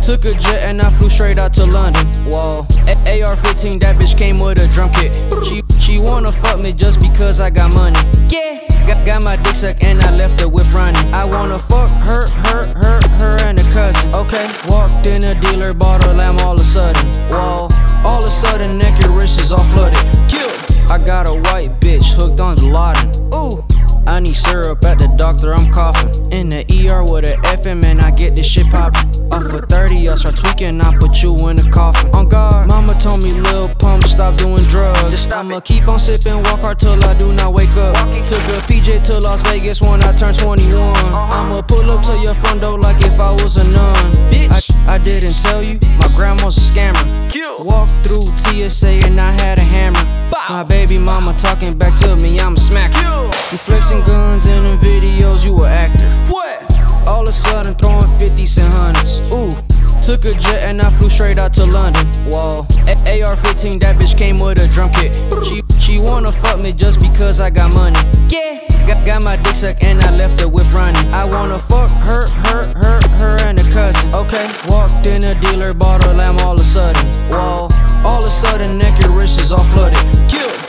Took a jet and I flew straight out to London. Whoa. AR-15, that bitch came with a drum kit. She wanna fuck me just because I got money. Yeah. Got my dick sucked and I left the whip running. I wanna fuck her and her cousin. Okay. Walked in a dealer, bought a lamb all of a sudden. Whoa. All of a sudden, neck and wrist is all flooded. Kill. I got a white bitch hooked on Dilaudid. Ooh. I need syrup at the doctor, I'm coughing. In the ER with a FM and I get this shit poppin'. Off of 30, I'll start tweaking, I put you in the coffin. On guard, mama told me, Lil Pump, stop doing drugs. I'ma keep on sippin', walk hard till I do not wake up. Took a PJ to Las Vegas when I turned 21. I'ma pull up to your front door like if I was a nun. Bitch, I didn't tell you, my grandma's a scammer. Walked through TSA and I had a hammer. My baby mama talking back to me, I'm a smacker. You flexing guns in the videos, you a actor. What? All of a sudden throwing 50s and hundreds. Ooh. Took a jet and I flew straight out to London. Whoa. AR-15, that bitch came with a drum kit. She wanna fuck me just because I got money. Yeah. Got my dick sucked and I left the whip running. I wanna fuck her and her cousin. Okay. Walked in a dealer, bought a lamb all of a sudden. Whoa. All of a sudden, neck and wrist is all flooded. Kill.